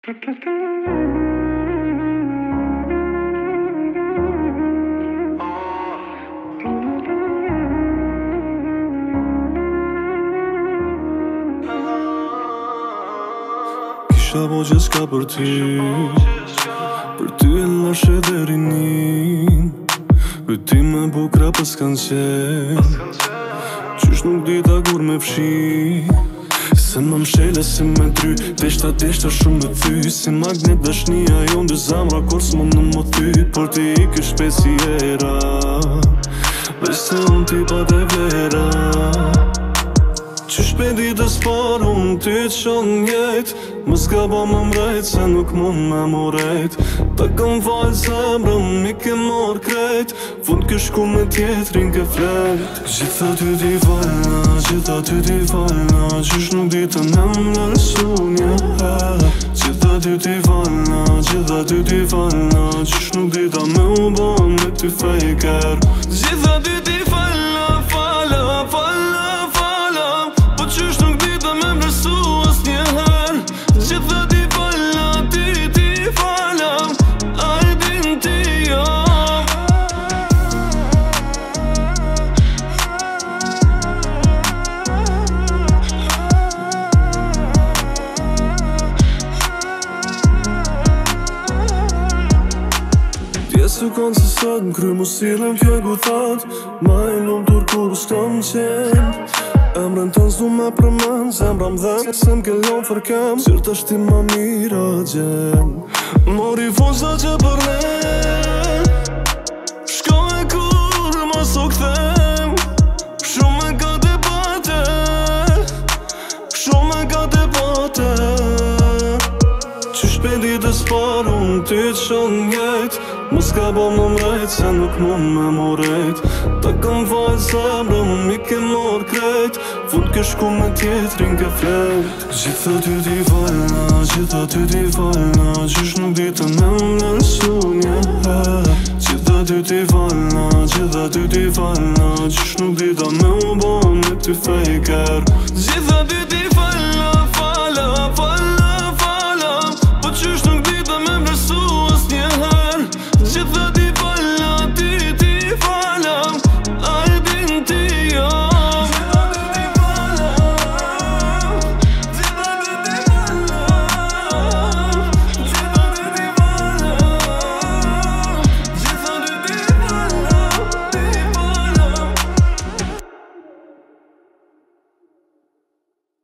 Kisha po gjithçka për ty e lashe dhe rinin Pytime bukra për s'kan qen Qysh nuk dita kur me fshi Se më mshele si me dry Deshta shumë me thy Si magnet dashnia jon dy zamra Kur s'mon në më thy Por ti I kësh pesi era Veç se unë ti pa te vlera Qysh pe ditës parë unë ty qon njejt Më s'ka ba më mrejt se nuk mund me morejt Ta kam falë zemrën mi ke mor krejt Fund ke shku me tjetrin ke flejt Gjitha ty ti falna, gjitha ty ti falna Qysh nuk dita me më nërsu njëherë Gjitha ty ti falna, gjitha ty ti falna Qysh nuk dita me u bon me ty fejker Gjitha ty ti falna, fala Po qysh nuk dita me më nërsu as njëherë Gjitha ti falna, ti falna A e din ti jam Su kanë se sot në kry mu silën kjo ku thot Ma e lumë tur kur s'kom qen Emrën të nëzdu me përmen Zemra m'dhen se m'ke lon fërkem Qyrt është ti ma mira gjen Mori fonsa që për ne Shko e kur ma so këthem Shumë e ka te bate Shumë e ka te bate Qysh pe ditës parë unë ty qon njejt Më s'ka bo më mrejt se nuk mund me morejt Ta kam falë zemrën mi ke mor krejt Fund ke shku me tjetrin ke flejt Gjitha ty ti falna, gjitha ty ti falna Qysh nuk dita me më nërsu njëherë Gjitha ty ti falna, gjitha ty ti falna Qysh nuk dita me u bon me ty fejker Gjitha ty ti falna